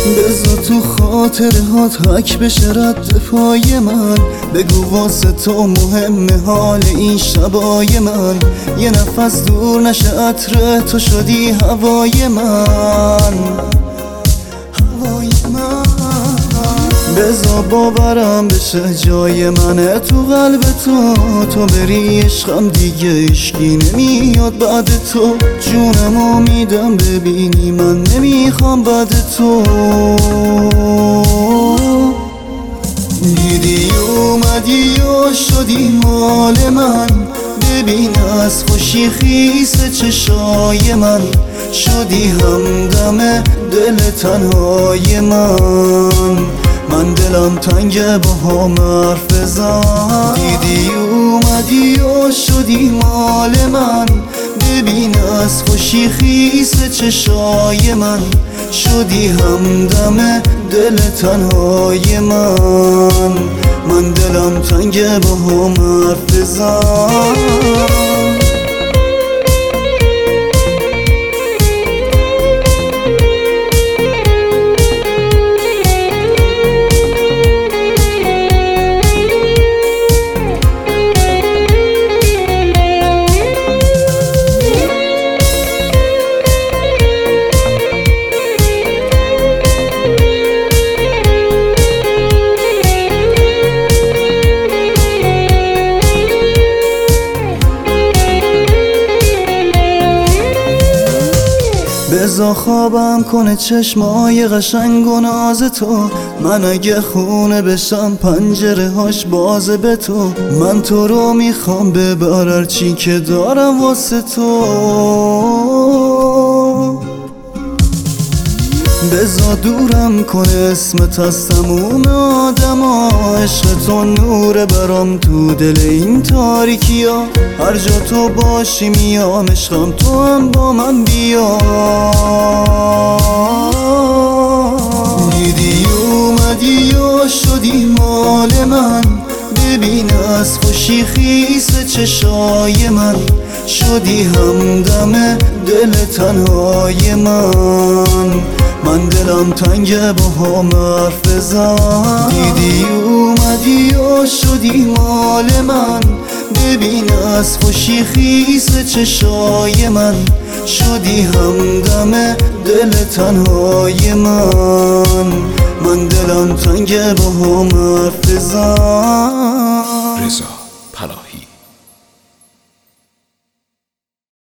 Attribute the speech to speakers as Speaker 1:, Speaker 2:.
Speaker 1: بذار تو خاطرهات حک بشه رد پای من. بگو واسه تو مهمه حال این شبای من. یه نفس دور نشه عطر تو شدی هوای من. بذار باورم بشه جای منه تو قلب تو. تو بری عشقم دیگه عشقی نمیاد بعد تو. جونمو میدم ببینی من نمیخوام بعد تو. دیدی اومدی و شدی مال من. ببین از خوشی خیس چشای من. شدی همدم دل تنهای من دلم تنگه با هم حرف بزن. دیدی اومدی و شدی مال من. ببین از خوشی خیس چشای من. شدی همدم دل تنهای من دلم تنگه با هم حرف بزن. بذار خوابم کنه چشمای قشنگ و ناز تو. من اگه خونه بشم پنجره هاش بازه به تو. من تو رو میخوام ببر هرچی که دارم واسه تو. بذار دورم کنه اسمت از تموم آدما. عشق تو نور برام تو دل این تاریکی ها. هر جا تو باشی میام عشقم تو هم با من بیا. دیدی اومدی و شدی مال من. ببین از خوشی خیس چشای من. شدی همدم دل تنهای من دلم تنگه با هم حرف بزن. دیدی اومدی و شدی مال من. ببین از خوشی خیس چشای من. شدی همدم دل تنهای من دلم تنگه با هم حرف بزن.
Speaker 2: رضا پناهی.